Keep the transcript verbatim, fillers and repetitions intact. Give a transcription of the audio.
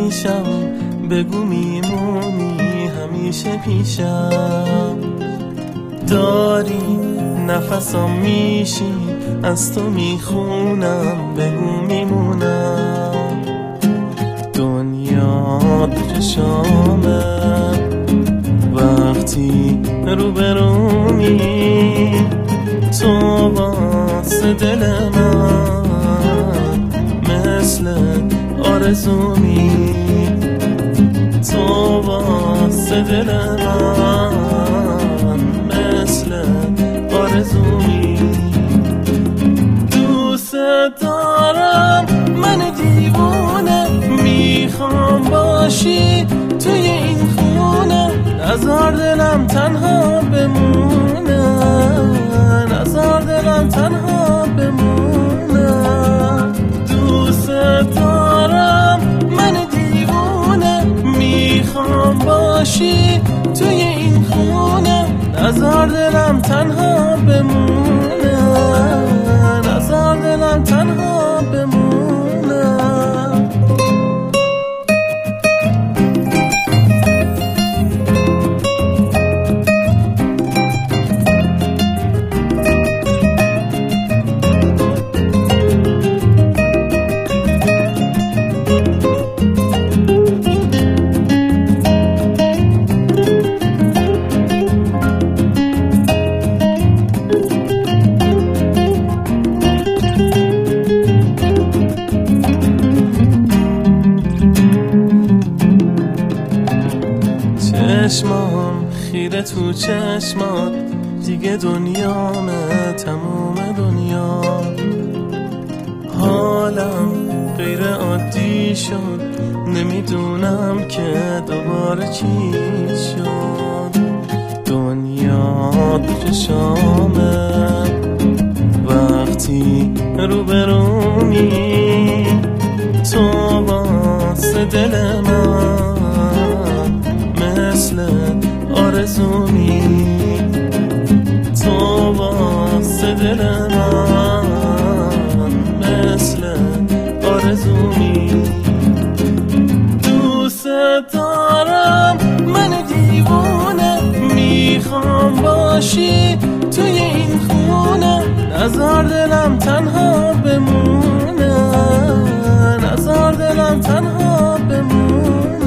پیشم، بگو میمونی همیشه پیشم. داری نفسم میشی، از تو میخونم، بگو میمونم. دنیا تو چشامه وقتی روبرومی، تو واسه دل من مثل آرزومی، تو واسه دل من مثل آرزومی. دوست دارم من دیوونه، میخوام باشی توی این خونه، نذار دلم تنها بمونه، نذار دلم تنها بمونه. دوست دارم من دیوونه، میخوام باشی توی این خونه، نذار دلم تنها بمونه، نذار دلم تنها بمونه. چشمام خیره تو چشمات، دیگه دنیامه تموم دنیا. حالم غیر عادی شد، نمیدونم که دوباره چی شد. دنیا تو چشامه وقتی روبرومی، تو واسه دل من مثل آرزومی، تو واسه دل من مثل آرزومی. دوست دارم من دیوونه، میخوام باشی توی این خونه، نذار دلم تنها بمونه، نذار دلم تنها بمونه.